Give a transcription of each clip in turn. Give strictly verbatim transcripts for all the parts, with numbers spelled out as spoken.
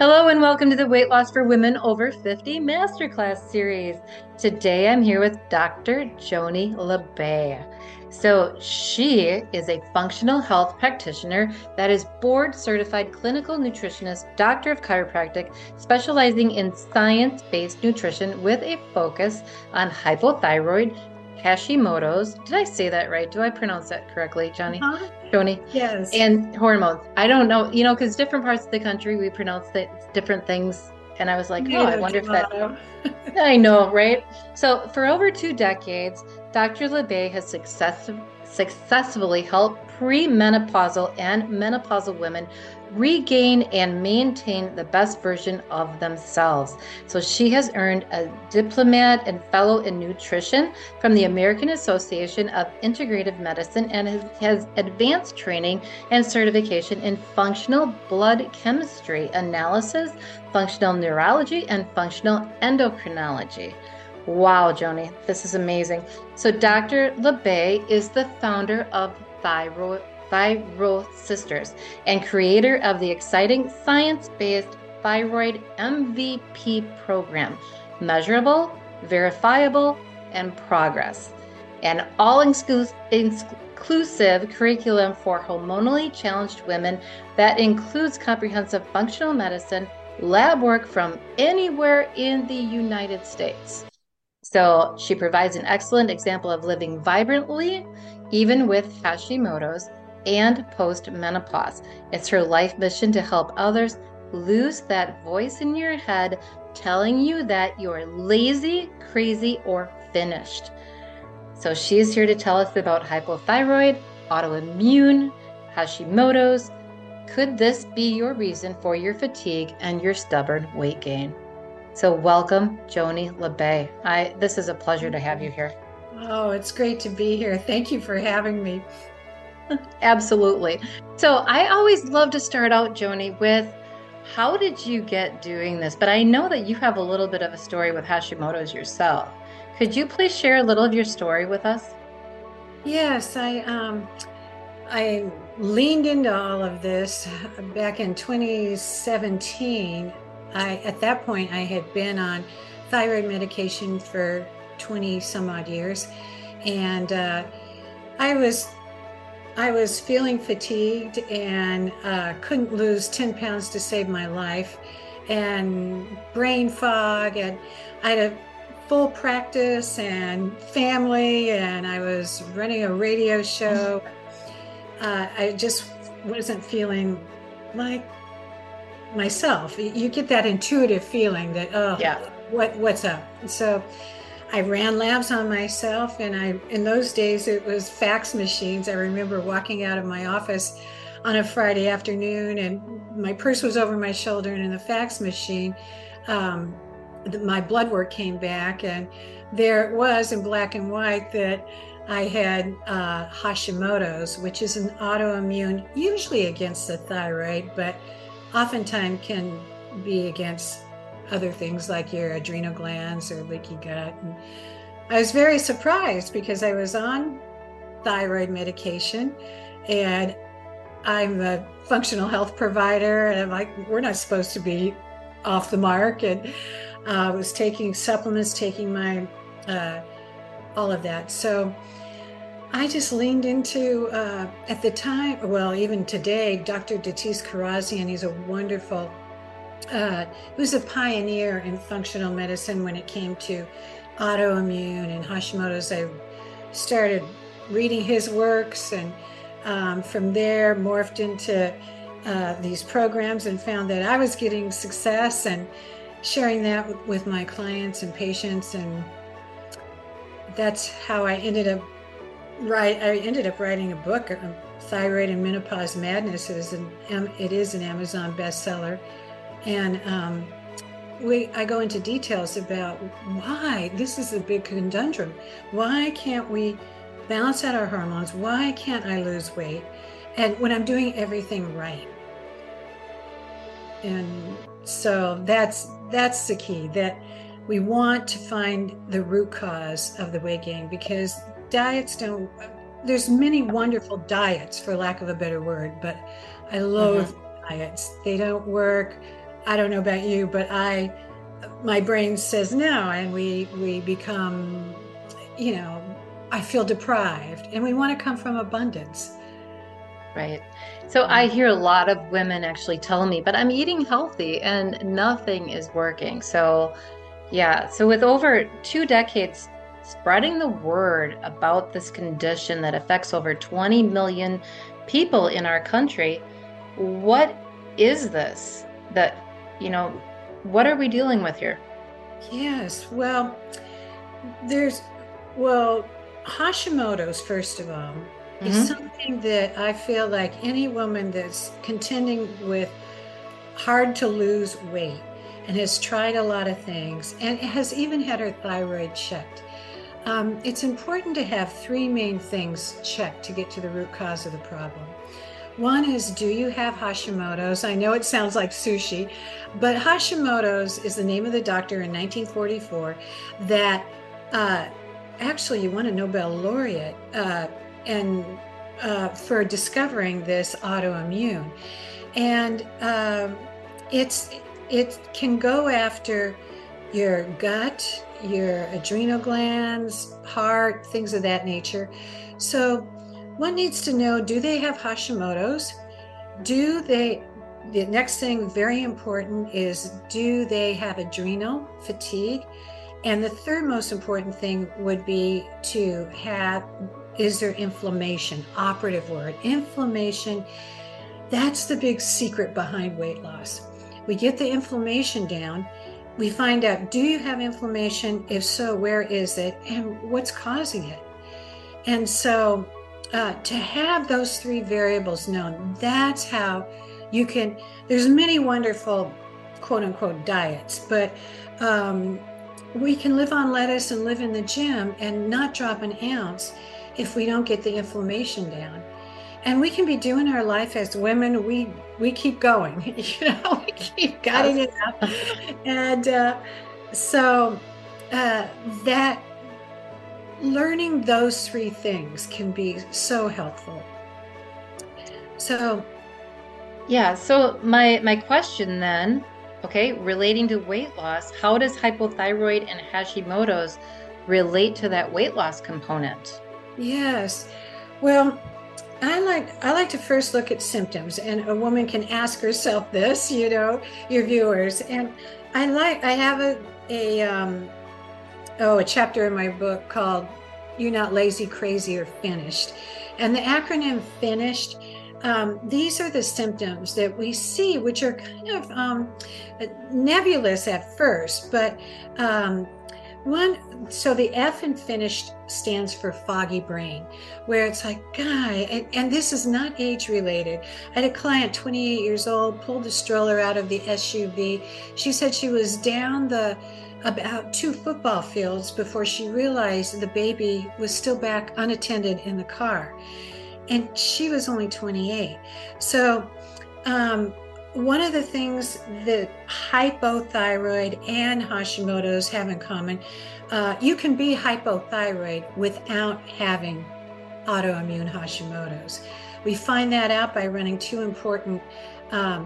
Hello and welcome to the Weight Loss for Women Over fifty Masterclass Series. Today I'm here with Doctor Joni LeBay. So she is a functional health practitioner that is board certified clinical nutritionist, doctor of chiropractic, specializing in science-based nutrition with a focus on hypothyroid, Hashimoto's. Did I say that right? Do I pronounce that correctly, Johnny? Huh? Joni? Yes. And hormones. I don't know, you know, because different parts of the country we pronounce it different things. And I was like, oh, I Tomato, wonder if that, tomato. I know, right? So for over two decades, Doctor LeBay has success, successfully helped premenopausal and menopausal women regain and maintain the best version of themselves. So she has earned a diplomat and fellow in nutrition from the American Association of Integrative Medicine and has, has advanced training and certification in functional blood chemistry analysis, functional neurology, and functional endocrinology. Wow, Joni, this is amazing. So Doctor LeBay is the founder of Thyroid Thyro Sisters and creator of the exciting science-based thyroid M V P program, measurable, verifiable, and progress. An all-inclusive curriculum for hormonally challenged women that includes comprehensive functional medicine, lab work from anywhere in the United States. So she provides an excellent example of living vibrantly, even with Hashimoto's and post-menopause. It's her life mission to help others lose that voice in your head telling you that you're lazy, crazy, or finished. So she's here to tell us about hypothyroid, autoimmune, Hashimoto's. Could this be your reason for your fatigue and your stubborn weight gain? So welcome, Joni LeBay. I this is a pleasure to have you here. Oh, it's great to be here. Thank you for having me. Absolutely. So I always love to start out, Joni, with how did you get doing this? But I know that you have a little bit of a story with Hashimoto's yourself. Could you please share a little of your story with us? Yes, I um I leaned into all of this back in twenty seventeen. I at that point I had been on thyroid medication for twenty some odd years, and uh, I was I was feeling fatigued and uh, couldn't lose ten pounds to save my life, and brain fog. And I had a full practice and family, and I was running a radio show. Uh, I just wasn't feeling like myself. You get that intuitive feeling that, oh, Yeah. what what's up? So I ran labs on myself, and I in those days it was fax machines. I remember walking out of my office on a Friday afternoon, and my purse was over my shoulder, and in the fax machine, um, my blood work came back, and there it was in black and white that I had uh, Hashimoto's, which is an autoimmune, usually against the thyroid, but oftentimes can be against other things like your adrenal glands or leaky gut. And I was very surprised because I was on thyroid medication, and I'm a functional health provider, and I'm like, we're not supposed to be off the mark. And uh, I was taking supplements, taking my uh, all of that. So I just leaned into, uh, at the time, well, even today, Doctor Datis Karazian, he's a wonderful, uh, he was a pioneer in functional medicine when it came to autoimmune and Hashimoto's. I started reading his works, and um, from there morphed into uh, these programs and found that I was getting success and sharing that with my clients and patients. And that's how I ended up Right, I ended up writing a book, um, Thyroid and Menopause Madness. It is an it is an Amazon bestseller, and um, we I go into details about why this is a big conundrum. Why can't we balance out our hormones? Why can't I lose weight? And when I'm doing everything right, and so that's that's the key. That we want to find the root cause of the weight gain, because diets don't, there's many wonderful diets, for lack of a better word, but I loathe Mm-hmm. diets. They don't work. I don't know about you, but I, my brain says no, and we we become, you know, I feel deprived, and we want to come from abundance. Right. So I hear a lot of women actually tell me, but I'm eating healthy and nothing is working. So, yeah. So, with over two decades spreading the word about this condition that affects over twenty million people in our country, what is this that, you know, what are we dealing with here? Yes. Well, there's, well, Hashimoto's, first of all, is Hmm. something that I feel like any woman that's contending with hard to lose weight and has tried a lot of things and has even had her thyroid checked. Um, it's important to have three main things checked to get to the root cause of the problem. One is, do you have Hashimoto's? I know it sounds like sushi, but Hashimoto's is the name of the doctor in nineteen forty-four that uh, actually won a Nobel laureate uh, and uh, for discovering this autoimmune. And um, it's it can go after your gut, your adrenal glands, heart, things of that nature. So one needs to know, do they have Hashimoto's? Do they, the next thing very important is, do they have adrenal fatigue? And the third most important thing would be to have, is there inflammation? Operative word, inflammation. That's the big secret behind weight loss. We get the inflammation down. We find out, do you have inflammation? If so, where is it? And what's causing it? And so uh, to have those three variables known, that's how you can, there's many wonderful quote unquote diets, but um, we can live on lettuce and live in the gym and not drop an ounce if we don't get the inflammation down. And we can be doing our life as women. We we keep going, you know, we keep gutting it up. And uh, so uh, that learning those three things can be so helpful. So Yeah. So my my question then, okay, relating to weight loss, how does hypothyroid and Hashimoto's relate to that weight loss component? yes, well, I like I like to first look at symptoms, and a woman can ask herself this, you know, your viewers. And I like I have a a um, oh a chapter in my book called "You're Not Lazy, Crazy, or Finished," and the acronym FINISHED. Um, these are the symptoms that we see, which are kind of um, nebulous at first, but um, one, so the F in finished stands for foggy brain, where it's like, guy, and, and this is not age related. I had a client, twenty-eight years old, pulled the stroller out of the S U V. She said she was down the about two football fields before she realized the baby was still back unattended in the car. And she was only twenty-eight. So, um, one of the things that hypothyroid and Hashimoto's have in common, uh, you can be hypothyroid without having autoimmune Hashimoto's. We find that out by running two important um,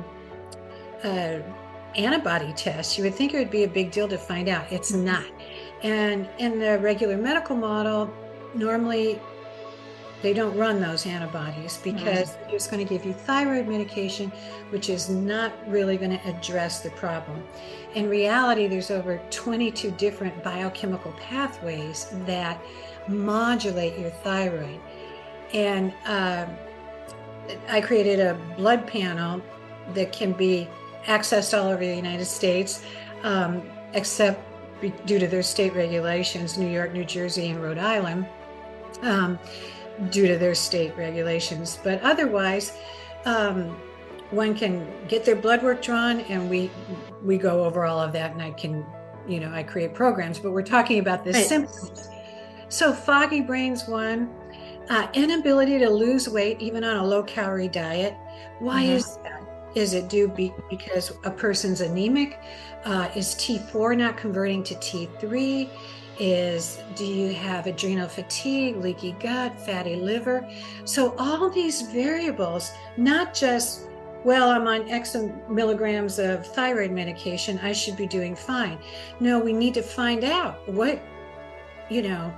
uh, antibody tests. You would think it would be a big deal to find out. It's not. And in the regular medical model, normally they don't run those antibodies because they're just going to give you thyroid medication, which is not really going to address the problem. In reality, there's over twenty-two different biochemical pathways that modulate your thyroid. And uh, I created a blood panel that can be accessed all over the United States, um, except due to their state regulations, New York, New Jersey, and Rhode Island. Um, due to their state regulations. But otherwise, um, one can get their blood work drawn, and we we go over all of that, and I can, you know, I create programs, but we're talking about the Right. symptoms. So foggy brain's one, uh, inability to lose weight, even on a low-calorie diet. Why Mhm. is that? Is it due be, because a person's anemic? Uh, is T four not converting to T three? Is, do you have adrenal fatigue, leaky gut, fatty liver? So all these variables, not just well, I'm on X milligrams of thyroid medication, I should be doing fine. No, we need to find out what, you know,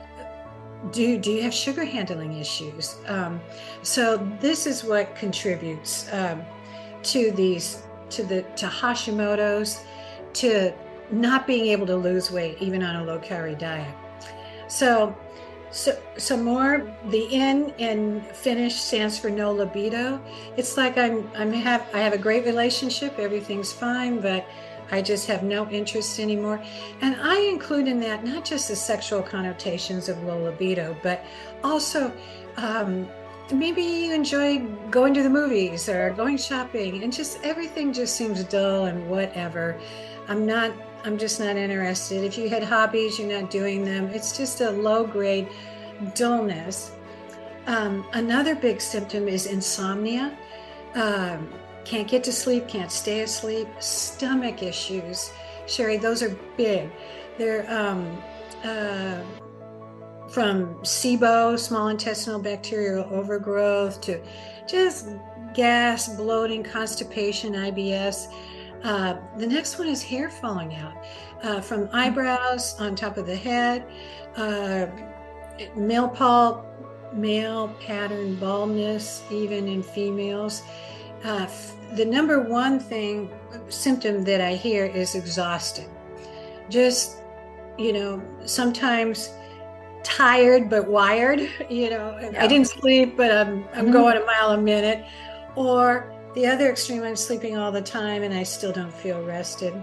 do do you have sugar handling issues? Um, so this is what contributes um, to these, to the to Hashimoto's, to not being able to lose weight even on a low calorie diet. So, so, so more, the N in Finnish stands for no libido. It's like I'm, I'm have, I have a great relationship, everything's fine, but I just have no interest anymore. And I include in that not just the sexual connotations of low libido, but also um, maybe you enjoy going to the movies or going shopping, and just everything just seems dull and whatever. I'm not, I'm just not interested. If you had hobbies, you're not doing them. It's just a low grade dullness. Um, another big symptom is insomnia. Um, can't get to sleep, can't stay asleep. Stomach issues, Sherry, those are big. They're um, uh, from SIBO, small intestinal bacterial overgrowth, to just gas, bloating, constipation, I B S. Uh, the next one is hair falling out, uh, from eyebrows on top of the head, uh, male pulp, male pattern baldness, even in females. Uh, the number one thing, symptom that I hear is exhausted. Just, you know, sometimes tired but wired. You know, yeah. I didn't sleep, but I'm I'm mm-hmm. going a mile a minute. Or the other extreme, I'm sleeping all the time and I still don't feel rested.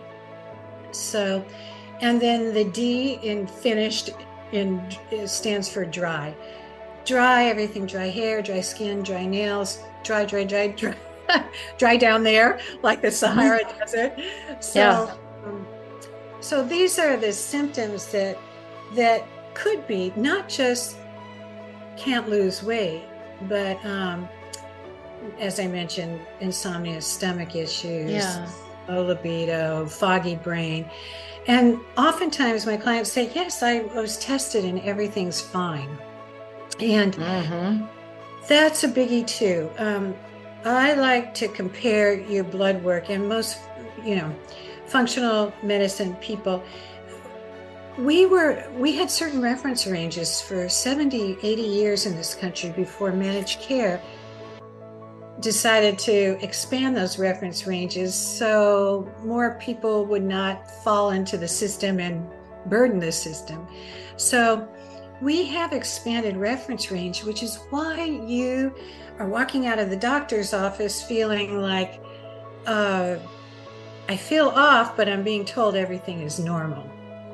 So, and then the D in finished in stands for dry. Dry, everything, dry hair, dry skin, dry nails, dry, dry, dry, dry. Dry down there, like the Sahara mm-hmm. Desert. So, yeah. um, so these are the symptoms that that could be not just can't lose weight, but um, as I mentioned, insomnia, stomach issues, yeah. low libido, foggy brain. And oftentimes my clients say, yes, I was tested and everything's fine. And mm-hmm. that's a biggie too. Um, I like to compare your blood work, and most, you know, functional medicine people, we were, we had certain reference ranges for seventy, eighty years in this country before managed care decided to expand those reference ranges so more people would not fall into the system and burden the system. So we have expanded reference range, which is why you are walking out of the doctor's office feeling like, uh, I feel off, but I'm being told everything is normal.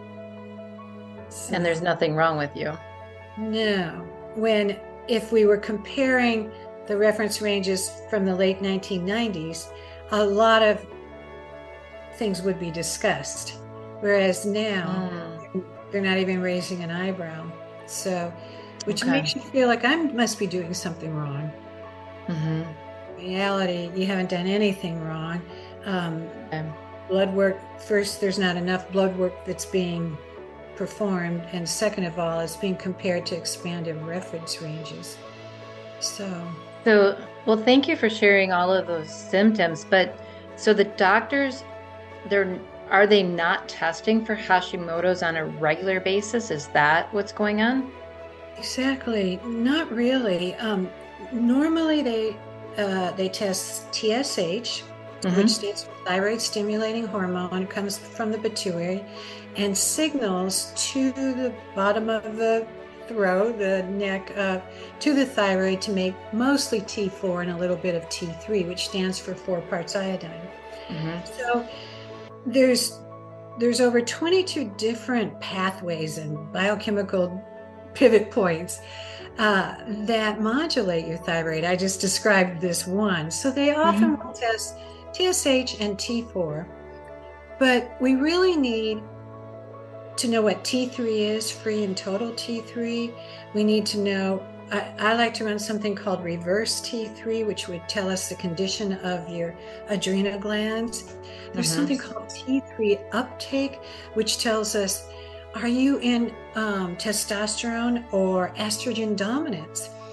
So, and there's nothing wrong with you. No. When, if we were comparing the reference ranges from the late nineteen nineties, a lot of things would be discussed. Whereas now, mm. they're not even raising an eyebrow. So, which okay. makes you feel like I must be doing something wrong. Mm-hmm. In reality, you haven't done anything wrong. Um, okay. Blood work, first, there's not enough blood work that's being performed. And second of all, it's being compared to expanded reference ranges. So, so, well, thank you for sharing all of those symptoms. But so the doctors, they're are they not testing for Hashimoto's on a regular basis? Is that what's going on? Exactly. Not really. Um, normally they uh, they test T S H, mm-hmm. which stands for thyroid stimulating hormone. It comes from the pituitary and signals to the bottom of the throat, the neck, uh, to the thyroid to make mostly T four and a little bit of T three, which stands for four parts iodine. Mm-hmm. So there's there's over twenty-two different pathways and biochemical pivot points uh, that modulate your thyroid. I just described this one. So they often mm-hmm. will test T S H and T four, but we really need to know what T three is, free and total T three. We need to know, I, I like to run something called reverse T three, which would tell us the condition of your adrenal glands. There's mm-hmm. something called T three uptake, which tells us, are you in um, testosterone or estrogen dominance?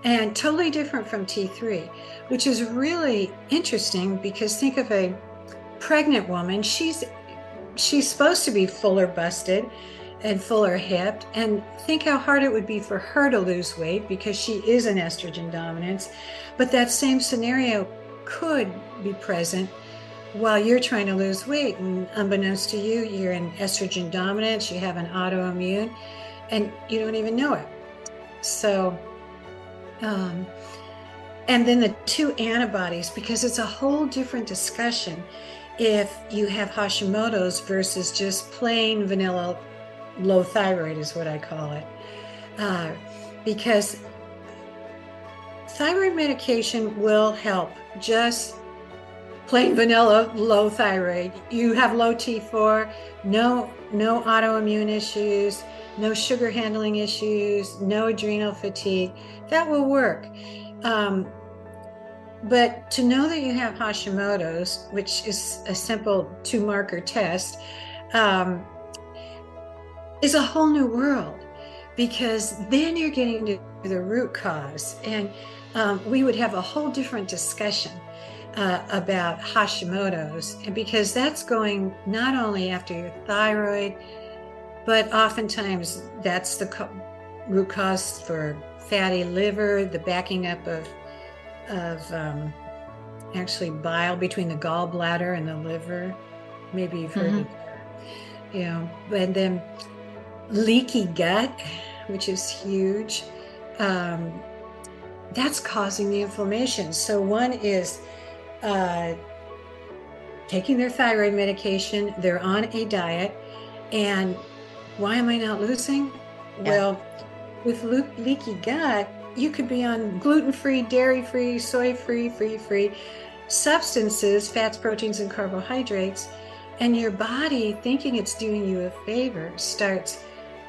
and totally different from T three, which is really interesting because think of a pregnant woman. She's she's supposed to be fuller busted and fuller hipped, and think how hard it would be for her to lose weight because she is an estrogen dominance. But that same scenario could be present while you're trying to lose weight, and unbeknownst to you, you're in estrogen dominance, you have an autoimmune, and you don't even know it. So um, and then the two antibodies, because it's a whole different discussion if you have Hashimoto's versus just plain vanilla low thyroid is what I call it. Uh, because thyroid medication will help just plain vanilla low thyroid. You have low T four, no, no autoimmune issues, no sugar handling issues, no adrenal fatigue. That will work. Um, but to know that you have Hashimoto's, which is a simple two marker test, um, is a whole new world, because then you're getting to the root cause. And um, we would have a whole different discussion uh, about Hashimoto's, and because that's going not only after your thyroid, but oftentimes that's the co- root cause for fatty liver, the backing up of of um, actually bile between the gallbladder and the liver. Maybe you've heard mm-hmm. of that. You know, and then leaky gut, which is huge. Um, that's causing the inflammation. So one is uh, taking their thyroid medication, they're on a diet, and why am I not losing? Yeah. Well, with le- leaky gut, you could be on gluten-free, dairy-free, soy-free, free-free substances, fats, proteins, and carbohydrates, and your body, thinking it's doing you a favor, starts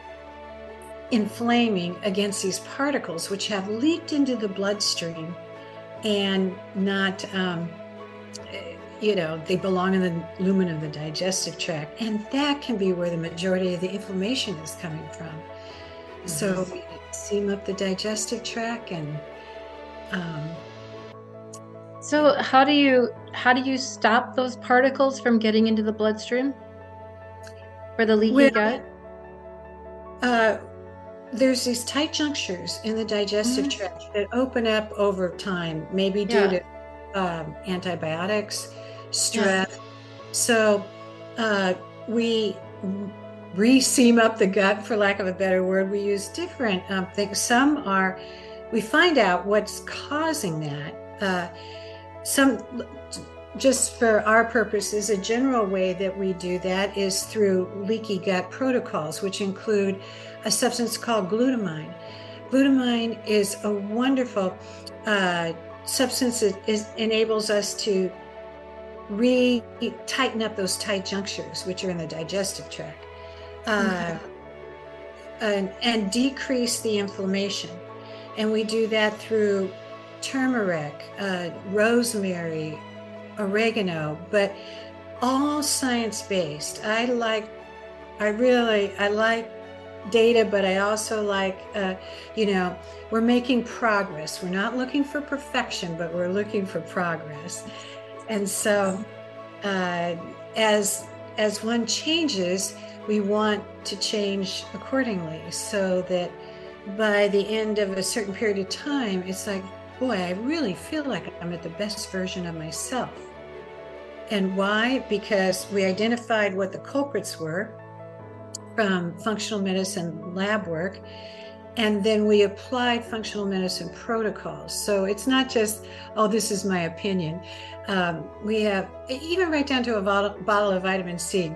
inflaming against these particles, which have leaked into the bloodstream and not, um, you know, they belong in the lumen of the digestive tract. And that can be where the majority of the inflammation is coming from. Mm-hmm. So we seam up the digestive tract and um, so how do you how do you stop those particles from getting into the bloodstream for the leaky well, gut? Uh, there's these tight junctures in the digestive mm-hmm. tract that open up over time, maybe due yeah. to um, antibiotics, stress. Yeah. So uh, we re-seam up the gut, for lack of a better word. We use different um, things. Some are, we find out what's causing that. Uh, some, just for our purposes, a general way that we do that is through leaky gut protocols, which include a substance called glutamine. Glutamine is a wonderful uh, substance that is, enables us to re-tighten up those tight junctures, which are in the digestive tract. Uh, mm-hmm. and, and decrease the inflammation. And we do that through turmeric, uh, rosemary, oregano, but all science-based. I like, I really, I like data, but I also like, uh, you know, we're making progress. We're not looking for perfection, but we're looking for progress. And so uh, as as one changes, we want to change accordingly, so that by the end of a certain period of time, it's like, boy, I really feel like I'm at the best version of myself. And why? Because we identified what the culprits were from functional medicine lab work, and then we applied functional medicine protocols. So it's not just, oh, this is my opinion. Um, we have, even right down to a bottle, bottle of vitamin C,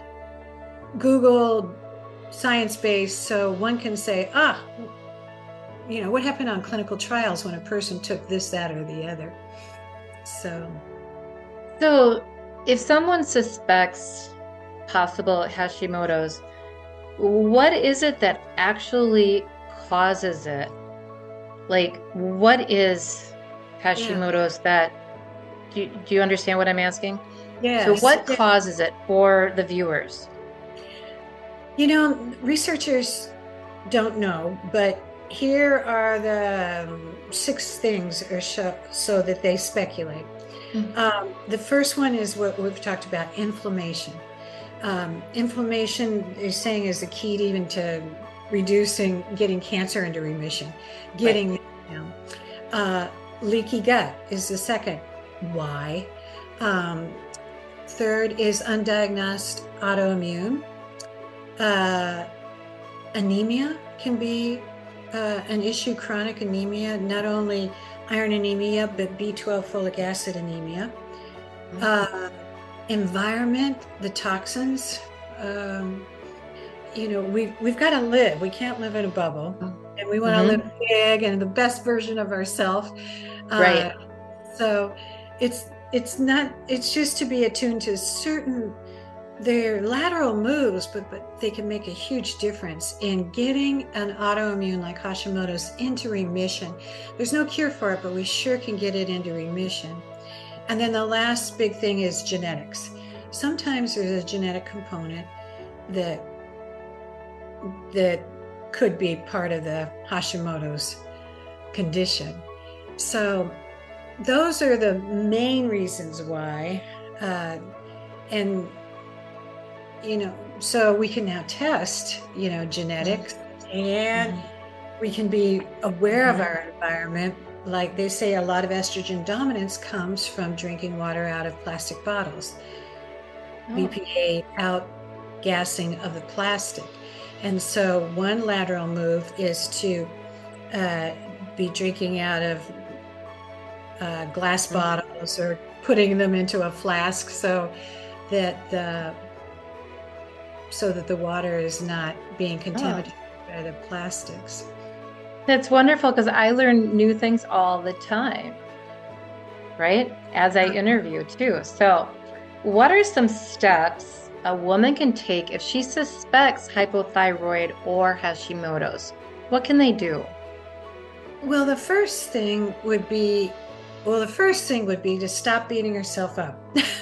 Google science-based, so one can say, ah, you know, what happened on clinical trials when a person took this, that, or the other. So, so if someone suspects possible Hashimoto's, what is it that actually causes it? Like, what is Hashimoto's yeah. that, do you, do you understand what I'm asking? Yes. So what causes it for the viewers? You know, researchers don't know, but here are the um, six things or so, so that they speculate. Mm. Um, the first one is what we've talked about, inflammation. Um, inflammation, they're saying, is the key to even to reducing, getting cancer into remission, Right. getting, you know, uh, leaky gut is the second. Why? Um, third is undiagnosed autoimmune. Uh, anemia can be uh, an issue, chronic anemia, not only iron anemia, but B twelve folic acid anemia. Mm. Uh, environment, the toxins. Um, you know, we've, we've got to live. We can't live in a bubble. And we want to Mm-hmm. live big and the best version of ourselves. Uh, Right. so it's it's not, it's just to be attuned to certain, they're lateral moves, but but they can make a huge difference in getting an autoimmune like Hashimoto's into remission. There's no cure for it, but we sure can get it into remission. And then the last big thing is genetics. Sometimes there's a genetic component that that could be part of the Hashimoto's condition. So those are the main reasons why. Uh, and you know, so we can now test, you know, genetics, and Mhm. we can be aware of Mhm. our environment. Like they say, a lot of estrogen dominance comes from drinking water out of plastic bottles, Oh. B P A outgassing of the plastic. And so one lateral move is to uh, be drinking out of uh, glass Mhm. bottles or putting them into a flask so that the so that the water is not being Oh. contaminated by the plastics. That's wonderful because I learn new things all the time, right? As I interview too. So, what are some steps a woman can take if she suspects hypothyroid or Hashimoto's? What can they do? Well, the first thing would be, well, the first thing would be to stop beating herself up.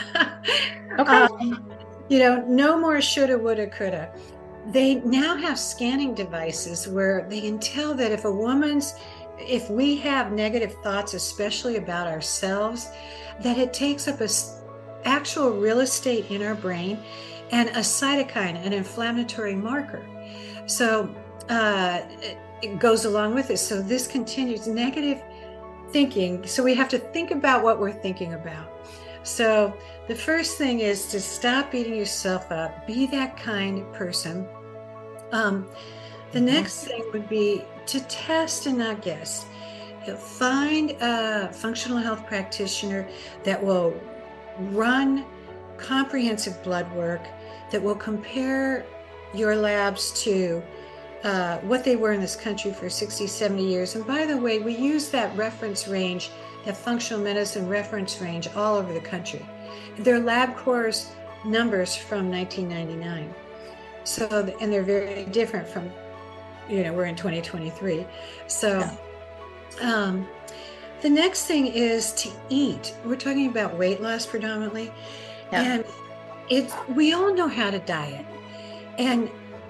Okay. um, you know, no more shoulda, woulda, coulda. They now have scanning devices where they can tell that if a woman's, if we have negative thoughts, especially about ourselves, that it takes up a actual real estate in our brain and a cytokine, an inflammatory marker. So uh, it goes along with it. So this continues negative thinking. So we have to think about what we're thinking about. So the first thing is to stop beating yourself up. Be that kind person. Um, the Mhm. next thing would be to test and not guess. You'll find a functional health practitioner that will run comprehensive blood work, that will compare your labs to uh, what they were in this country for sixty, seventy years. And by the way, we use that reference range, that functional medicine reference range, all over the country. They're LabCorp's numbers from nineteen ninety-nine. So, and they're very different from, you know, we're in twenty twenty-three. So, Yeah. um, the next thing is to eat. We're talking about weight loss predominantly. Yeah. And it's, we all know how to diet. And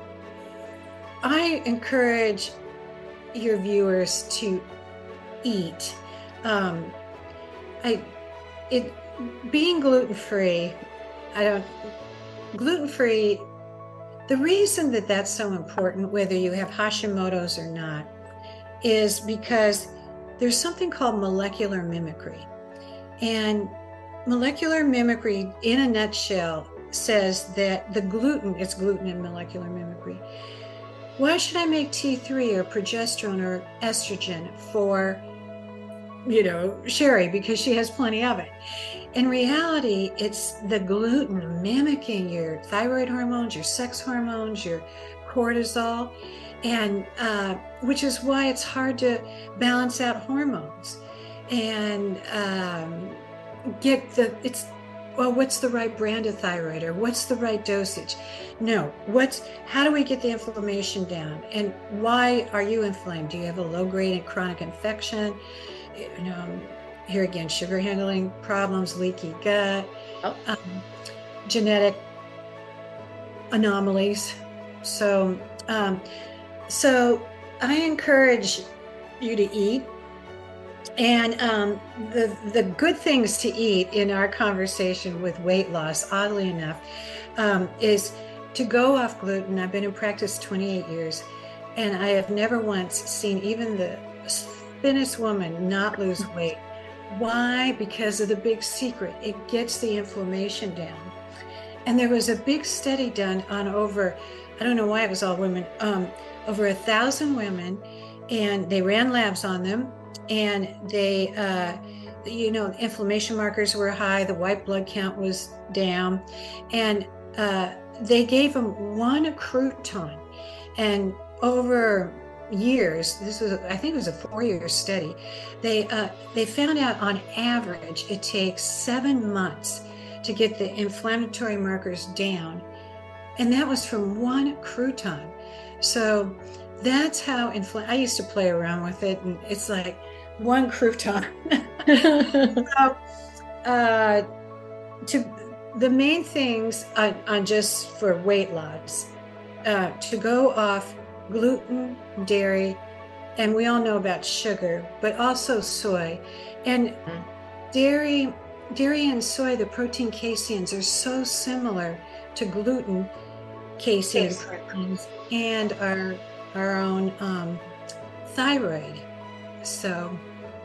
I encourage your viewers to eat. Um, I, it, being gluten-free, I don't, gluten-free, the reason that that's so important, whether you have Hashimoto's or not, is because there's something called molecular mimicry. And molecular mimicry, in a nutshell, says that the gluten, it's gluten in molecular mimicry. Why should I make T three or progesterone or estrogen for, you know, Sherry? Because she has plenty of it. In reality, it's the gluten mimicking your thyroid hormones, your sex hormones, your cortisol, and uh, which is why it's hard to balance out hormones and um, get the, it's, well, what's the right brand of thyroid, or what's the right dosage? No, what's, how do we get the inflammation down? And why are you inflamed? Do you have a low-grade chronic infection? You know, here again, sugar handling problems, leaky gut, Oh. um, genetic anomalies. So, um, so I encourage you to eat. And um, the the good things to eat in our conversation with weight loss, oddly enough, um, is to go off gluten. I've been in practice twenty-eight years, and I have never once seen even the thinnest woman not lose weight. Why? Because of the big secret. It gets the inflammation down. And there was a big study done on over, I don't know why it was all women, um, over a thousand women, and they ran labs on them, and they, uh, you know, inflammation markers were high, the white blood count was down, and uh, they gave them one crouton, and over years, this was, I think it was a four-year study, they uh, they found out on average it takes seven months to get the inflammatory markers down, and that was from one crouton. So that's how infl- I used to play around with it, and it's like one crouton. so, uh, to the main things on, on just for weight loss, uh, to go off gluten, dairy, and we all know about sugar, but also soy. And mm-hmm. dairy, dairy and soy, the protein caseins are so similar to gluten casein yes. proteins and our our own um, thyroid. So,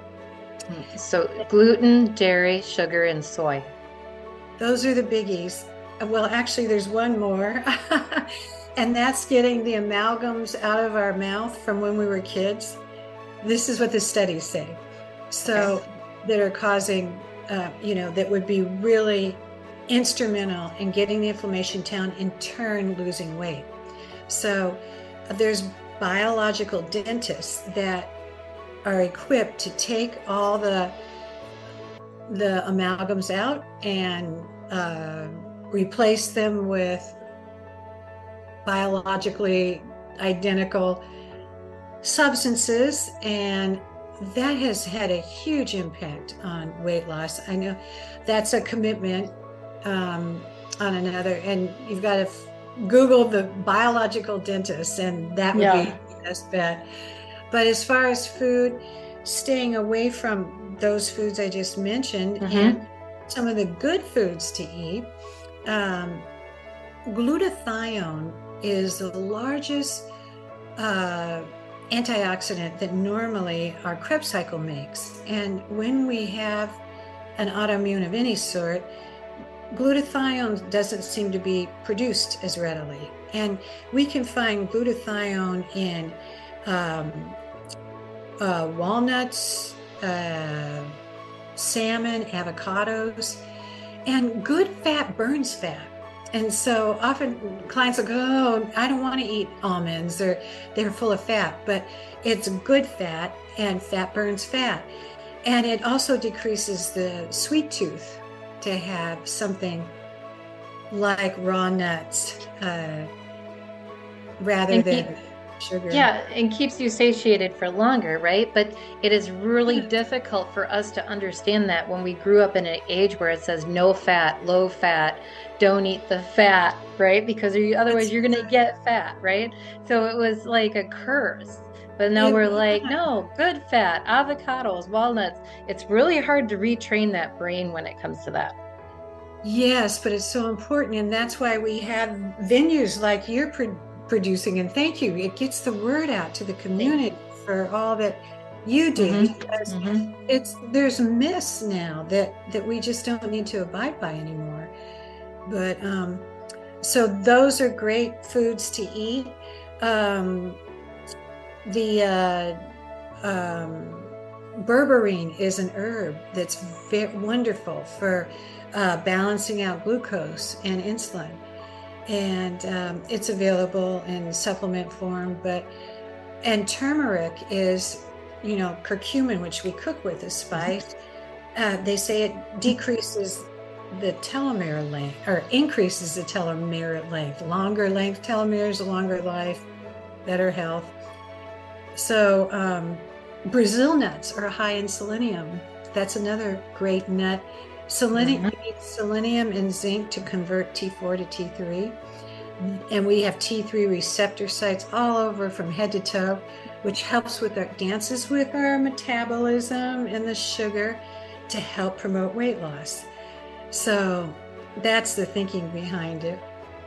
so gluten, dairy, sugar, and soy. Those are the biggies. Well, actually, there's one more. And that's getting the amalgams out of our mouth from when we were kids. This is what the studies say. So okay. that are causing, uh, you know, that would be really instrumental in getting the inflammation down, in turn losing weight. So uh, there's biological dentists that are equipped to take all the the amalgams out and uh, replace them with biologically identical substances, and that has had a huge impact on weight loss. I know that's a commitment um, on another, and you've got to f- Google the biological dentist, and that would yeah. be the best bet. But as far as food, staying away from those foods I just mentioned, mm-hmm. and some of the good foods to eat. Um, glutathione is the largest uh, antioxidant that normally our Krebs cycle makes. And when we have an autoimmune of any sort, glutathione doesn't seem to be produced as readily. And we can find glutathione in um, uh, walnuts, uh, salmon, avocados, and good fat burns fat. And so often clients will go, oh, I don't want to eat almonds, they're, they're full of fat, but it's good fat, and fat burns fat. And it also decreases the sweet tooth to have something like raw nuts uh, rather and than keep, sugar. Yeah, and keeps you satiated for longer, right? But it is really difficult for us to understand that when we grew up in an age where it says no fat, low fat, don't eat the fat, right? Because otherwise you're going to get fat, right? So it was like a curse. But now we're like, no, good fat, avocados, walnuts. It's really hard to retrain that brain when it comes to that. Yes, but it's so important. And that's why we have venues like you're pro- producing. And thank you. It gets the word out to the community for all that you do. Mm-hmm. Because mm-hmm. it's there's myths now that, that we just don't need to abide by anymore. But um, so those are great foods to eat. Um, the uh, um, berberine is an herb that's very wonderful for uh, balancing out glucose and insulin. And um, it's available in supplement form. But and turmeric is, you know, curcumin, which we cook with, is spice. Uh, they say it decreases the telomere length, or increases the telomere length. Longer length telomeres, longer life, better health. So um, Brazil nuts are high in selenium. That's another great nut. Selenium, mm-hmm. we need selenium and zinc to convert T four to T three. And we have T three receptor sites all over from head to toe. which helps with our dances with our metabolism and the sugar to help promote weight loss. So that's the thinking behind it.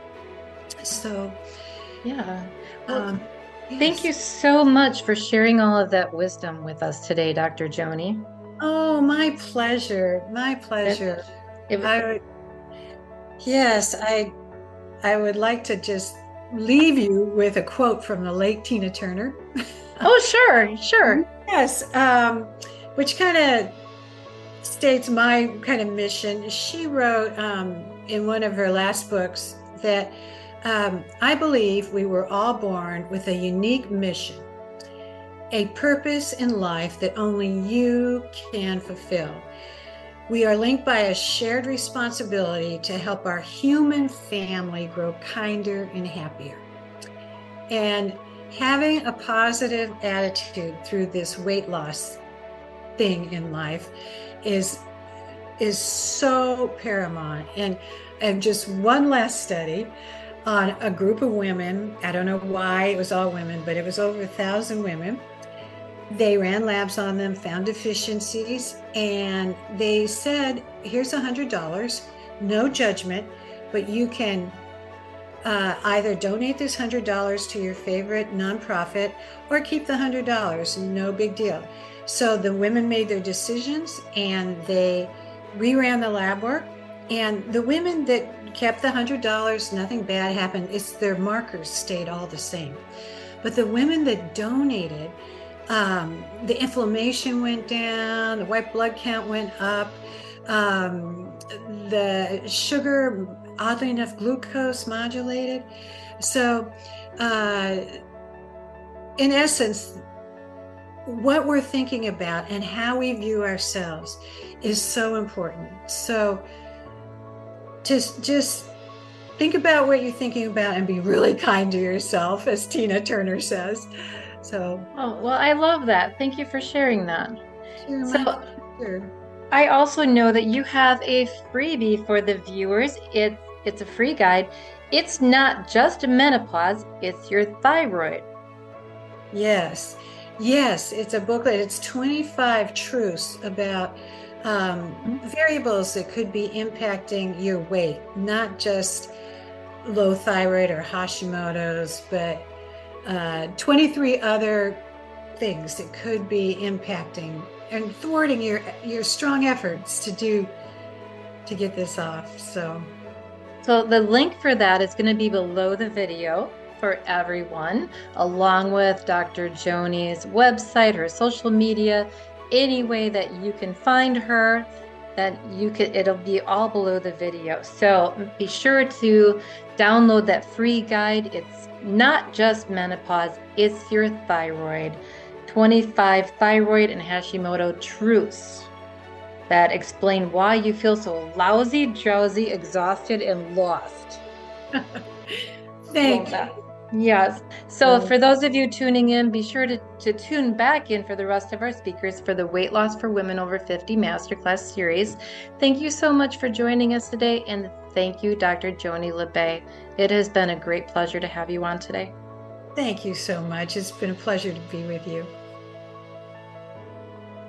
So, yeah. Well, um, yes. Thank you so much for sharing all of that wisdom with us today, Doctor Joni. Oh, my pleasure. My pleasure. It, it, I would, yes, I I would like to just leave you with a quote from the late Tina Turner. Oh, sure, sure. Yes, um, which kind of states my kind of mission. She wrote um, in one of her last books that um, I believe we were all born with a unique mission, a purpose in life that only you can fulfill. We are linked by a shared responsibility to help our human family grow kinder and happier. And having a positive attitude through this weight loss thing in life is is so paramount. And and just one last study on a group of women. I don't know why it was all women, but it was over a thousand women. They ran labs on them, found deficiencies, and they said, here's a hundred dollars, no judgment, but you can uh, either donate this hundred dollars to your favorite nonprofit or keep the hundred dollars, no big deal. So the women made their decisions and they reran the lab work, and the women that kept the hundred dollars, nothing bad happened. It's their markers stayed all the same. But the women that donated, um, the inflammation went down, the white blood count went up, um, the sugar, oddly enough, glucose modulated. So, uh, in essence, what we're thinking about and how we view ourselves is so important. So just just think about what you're thinking about and be really kind to yourself, as Tina Turner says. So oh, well, I love that. Thank you for sharing that. sure, So sure. I also know that you have a freebie for the viewers. It, it's a free guide. It's not just menopause, it's your thyroid. Yes. Yes, it's a booklet. It's twenty-five truths about um, variables that could be impacting your weight, not just low thyroid or Hashimoto's, but uh, twenty-three other things that could be impacting and thwarting your your strong efforts to do to get this off. So, so the link for that is going to be below the video for everyone, along with Doctor Joni's website, her social media, any way that you can find her, that you could, it'll be all below the video. So be sure to download that free guide. It's not just menopause, it's your thyroid. twenty-five thyroid and Hashimoto truths that explain why you feel so lousy, drowsy, exhausted, and lost. thank you. Yes. So for those of you tuning in, be sure to, to tune back in for the rest of our speakers for the Weight Loss for Women Over fifty Masterclass series. Thank you so much for joining us today. And thank you, Doctor Joni LeBay. It has been a great pleasure to have you on today. Thank you so much. It's been a pleasure to be with you.